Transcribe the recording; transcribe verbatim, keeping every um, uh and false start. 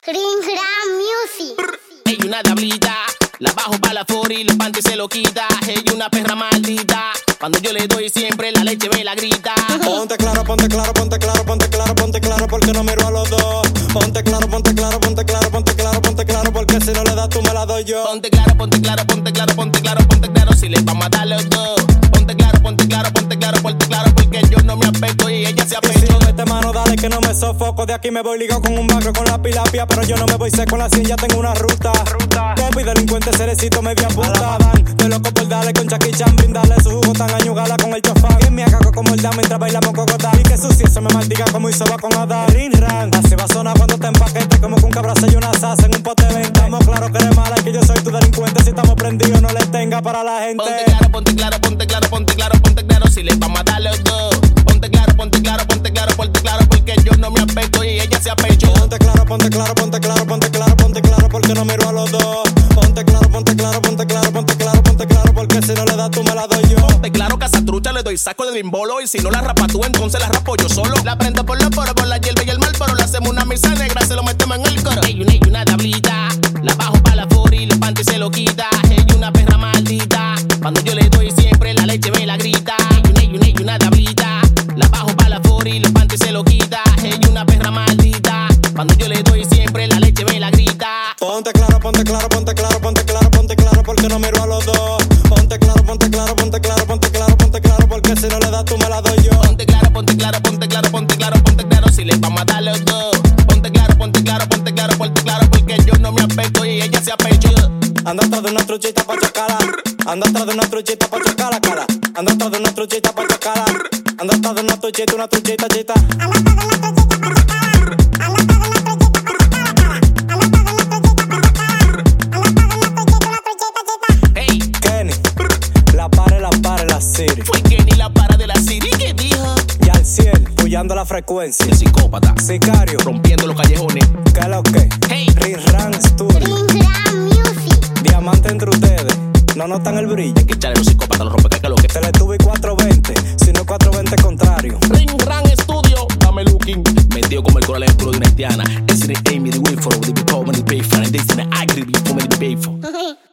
Ring Ram Music. Ey, una tablita, la bajo pa' la fori, los panties se lo quita. Ey, una perra maldita, cuando yo le doy siempre la leche me la grita. Ponte claro, ponte claro, ponte claro, ponte claro, ponte claro, porque no miro a los dos. Ponte claro, ponte claro, ponte claro, ponte claro, ponte claro, porque si no le das tú me la doy yo. Ponte claro, ponte claro, ponte claro, ponte claro, ponte claro, si le vamos a dar los dos. Ponte claro, ponte claro, ponte claro, ponte claro, porque yo no me apego y ella se Y apegó. si mete mano, dale que no me sofoco. De aquí me voy ligado con un bagro con la pilapia, pero yo no me voy seco en la cien, ya tengo una ruta. Copy delincuente, cerecito, media puta. De loco por darle con Jackie Chan, brindarle su jugo tan añugala con el chofán. Que me haga como el dame mientras bailamos cocotá. Y que sucio se me maldiga como hizo va con Adán. Ring Ram, así va a sonar cuando te empaquete, como que un cabra y una salsa en un pote de venta. Estamos claro que eres mala y que yo soy tu delincuente. Si estamos prendidos no le tenga para la gente. Ponte claro, ponte claro, ponte claro, ponte claro, ponte claro, si le vamos a dar los dos. Ponte claro, ponte claro, ponte claro, ponte claro, porque yo no me apego y ella se apechó. Ponte claro, ponte claro, ponte claro, ponte claro, ponte claro, porque no miro a los dos. Ponte claro, ponte claro, ponte claro, ponte claro, ponte claro, porque si no le das tú me la doy yo. Ponte claro, casatrucha, le doy saco de bimbolo. Y si no la rapa tú, entonces la rapo yo solo. La prendo por los poros, por la hierba y el mal, pero le hacemos una misa negra, se lo metemos en el coro. Ey, una, ey, una tablita, la bajo pa' la fori, los panties se lo quita. Ey, una perra maldita, cuando yo le doy siempre la leche me la grita. Ey, una, ey, una, ey, una tablita, la bajo pa' la fori, los panties se lo quita. Ey, una perra maldita, cuando yo le doy siempre la leche me la grita. Ponte claro, ponte claro, ponte claro, ponte claro, ponte claro, porque no miro a los dos. Ponte claro, ponte claro, ponte claro, ponte claro, ponte claro, porque si no le das tú me la doy yo. Ponte claro, ponte claro, ponte claro, ponte claro, ponte claro, si le vamos a dar los dos. Ponte claro, ponte claro, ponte claro, ponte claro, porque yo no me apego y ella se apechó. Anda atrás de una truchita pa' chocarla. Anda atrás de una truchita pa' chocarla, cara. Anda atrás de una truchita pa' chocarla. Anda atrás de una truchita, una truchita, chita. Hey, Kenny, la pare, la pare, la city. fue que ni la para de la Siri que dijo. Y al cielo, puyando la frecuencia. El psicópata, Sicario, rompiendo los callejones. ¿qué lo que? Hey, Ring Ram Studio. Ring Ram Music. Diamante entre ustedes. No notan el brillo. hay que echarle los psicópatas, los rompe que lo que. Te le tuve cuatro veinte, si no cuatro veinte contrario. Ring Ram Studio, dame looking. Metido como el coral en el culo de una haitiana. Ese es Amy, the way for the people, the pay for. And this is the agri, the people, the pay for.